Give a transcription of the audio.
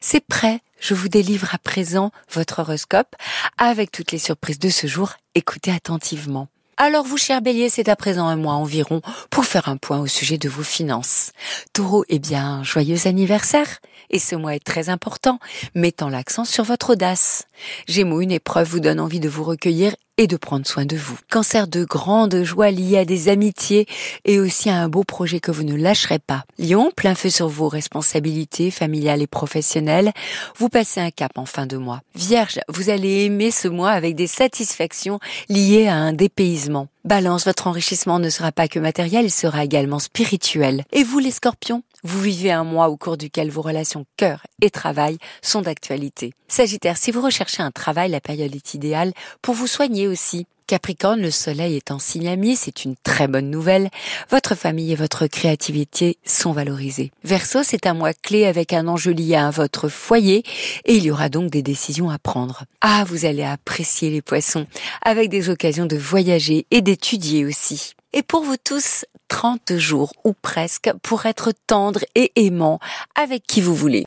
C'est prêt, je vous délivre à présent votre horoscope avec toutes les surprises de ce jour. Écoutez attentivement. Alors vous, chers béliers, c'est à présent un mois environ pour faire un point au sujet de vos finances. Taureau, joyeux anniversaire. Et ce mois est très important, mettant l'accent sur votre audace. Gémeaux, une épreuve vous donne envie de vous recueillir et de prendre soin de vous. Cancer, de grandes joies liées à des amitiés et aussi à un beau projet que vous ne lâcherez pas. Lion, plein feu sur vos responsabilités familiales et professionnelles. Vous passez un cap en fin de mois. Vierge, vous allez aimer ce mois avec des satisfactions liées à un dépaysement. Balance, votre enrichissement ne sera pas que matériel, il sera également spirituel. Et vous, les scorpions, vous vivez un mois au cours duquel vos relations cœur et travail sont d'actualité. Sagittaire, si vous recherchez un travail, la période est idéale pour vous soigner aussi. Capricorne, le soleil est en signe ami, c'est une très bonne nouvelle. Votre famille et votre créativité sont valorisées. Verseau, c'est un mois clé avec un enjeu lié à votre foyer et il y aura donc des décisions à prendre. Ah, vous allez apprécier les poissons avec des occasions de voyager et d'étudier aussi. Et pour vous tous, 30 jours ou presque pour être tendre et aimant avec qui vous voulez.